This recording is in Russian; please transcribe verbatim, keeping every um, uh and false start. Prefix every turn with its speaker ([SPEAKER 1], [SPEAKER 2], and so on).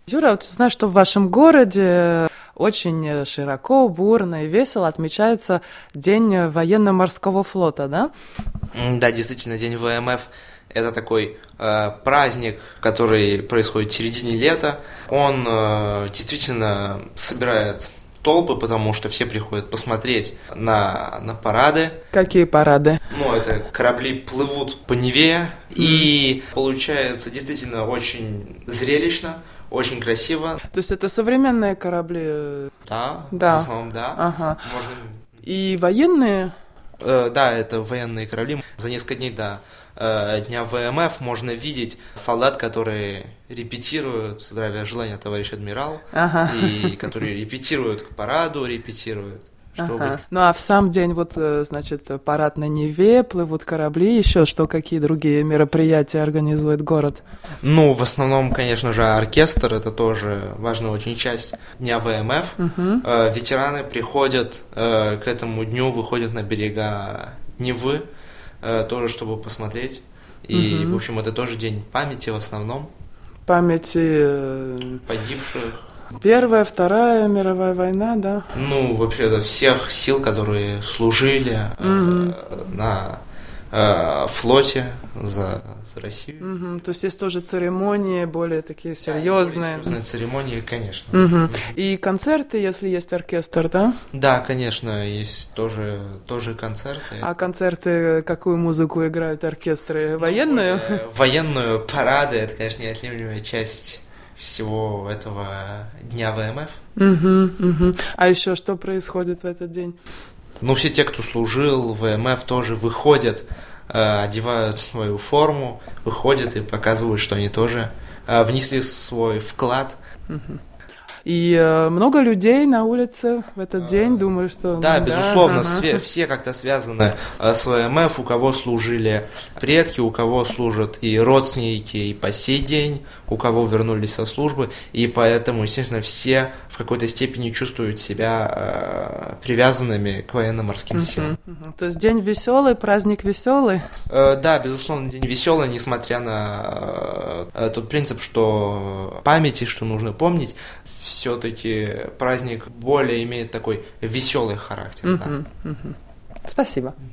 [SPEAKER 1] Юра, вот знаешь, что в вашем городе очень широко, бурно и весело отмечается День военно-морского флота, да?
[SPEAKER 2] Да, действительно, День ВМФ – это такой э, праздник, который происходит в середине лета. Он э, действительно собирает толпы, потому что все приходят посмотреть на, на парады.
[SPEAKER 1] Какие парады?
[SPEAKER 2] Ну, это корабли плывут по Неве, mm. и получается действительно очень зрелищно, очень красиво.
[SPEAKER 1] То есть это современные корабли?
[SPEAKER 2] Да,
[SPEAKER 1] да.
[SPEAKER 2] в основном да.
[SPEAKER 1] Ага.
[SPEAKER 2] Можно...
[SPEAKER 1] И военные?
[SPEAKER 2] Э, да, это военные корабли. За несколько дней до э, Дня ВМФ можно видеть солдат, которые репетируют, здравия желания, товарищ адмирал,
[SPEAKER 1] ага.
[SPEAKER 2] и которые репетируют к параду, репетируют.
[SPEAKER 1] Ага.
[SPEAKER 2] Быть...
[SPEAKER 1] Ну а в сам день вот, значит, парад на Неве, плывут корабли, еще что, какие другие мероприятия организует город?
[SPEAKER 2] Ну, в основном, конечно же, оркестр, это тоже важная очень часть Дня ВМФ.
[SPEAKER 1] Угу.
[SPEAKER 2] Э, ветераны приходят э, к этому дню, выходят на берега Невы, э, тоже чтобы посмотреть. И, угу. в общем, это тоже день памяти в основном.
[SPEAKER 1] Памяти...
[SPEAKER 2] Погибших.
[SPEAKER 1] Первая, Вторая мировая война, да?
[SPEAKER 2] Ну, вообще-то всех сил, которые служили mm-hmm. э, на э, флоте за, за Россию.
[SPEAKER 1] Mm-hmm. То есть есть тоже церемонии более такие серьезные.
[SPEAKER 2] Да, серьезные церемонии, конечно.
[SPEAKER 1] Mm-hmm. И концерты, если есть оркестр, да?
[SPEAKER 2] Да, конечно, есть тоже, тоже концерты.
[SPEAKER 1] А концерты, какую музыку играют оркестры? Военную?
[SPEAKER 2] Ну, военную, парады, это, конечно, неотъемлемая часть всего этого дня ВМФ.
[SPEAKER 1] Угу, угу. А еще что происходит в этот день?
[SPEAKER 2] Ну, все те, кто служил в ВМФ, тоже выходят, э, одевают свою форму, выходят и показывают, что они тоже э, внесли свой вклад.
[SPEAKER 1] Угу. И э, много людей на улице в этот а, день, думаю, что...
[SPEAKER 2] Да,
[SPEAKER 1] ну,
[SPEAKER 2] безусловно,
[SPEAKER 1] да,
[SPEAKER 2] все, все как-то связаны э, с ВМФ, у кого служили предки, у кого служат и родственники и по сей день, у кого вернулись со службы, и поэтому, естественно, все в какой-то степени чувствуют себя э, привязанными к военно-морским силам.
[SPEAKER 1] Uh-huh, uh-huh. То есть день веселый, праздник веселый?
[SPEAKER 2] Э, да, безусловно, день веселый, несмотря на э, тот принцип, что памяти, что нужно помнить, все-таки праздник более имеет такой веселый характер.
[SPEAKER 1] Uh-huh, да. uh-huh. Спасибо.